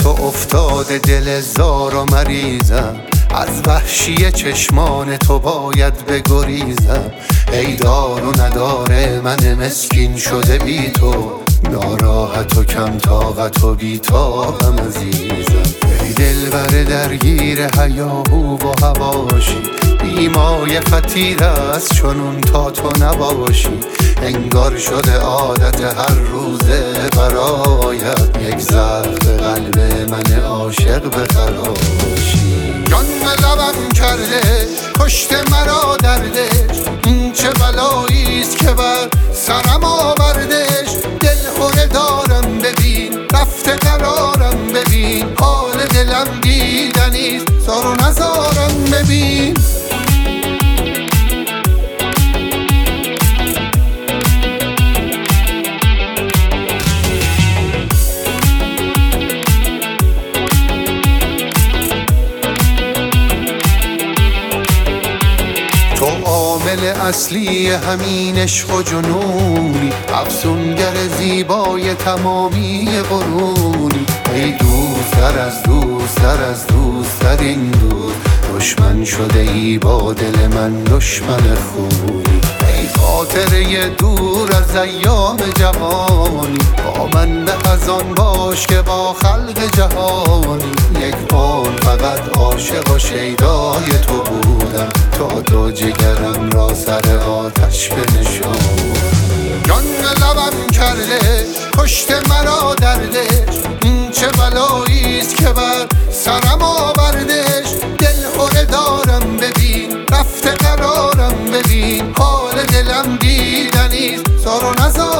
تو افتاده دل زار و مریضم، از وحشی چشمان تو باید بگریزم. ای دار و نداره من مسکین شده بی تو، ناراحت و کم طاقت و بی طاقم عزیزم. ای دلبر درگیر هیاهو و هواشی، بیمای خطیر است چنون تا تو نباشی. انگار شده عادت هر روزه برایت یک ضرب قلب من عاشق بخراشی. جان لبم کرده کشته مرا دردش، این چه بلاییست که بر سرم آوردش. دلخوره دارم ببین رفته قرارم ببین، حال دلم دیدنیست زار و نزارم ببین. تو عامل اصلی همین عشق و جنونی، افسونگر زیبای تمامی قرونی. ای دوستر از دوستر از دوستر این دوست، دشمن شده ای با دل من دشمن خونی. ای خاطره دور از ایام جوانی، با من به خزان باش که با خلق جهانی. یک بار فقط عاشق و شیدای تو بودم، تو جگرم را سر آتش بنشان. جان لبم کرده کشته مرا دردش، این چه بلاییست که بر سرم آوردش. دلخوره دارم ببین رفته قرارم ببین، حال دلم دیدنیست زار و نزار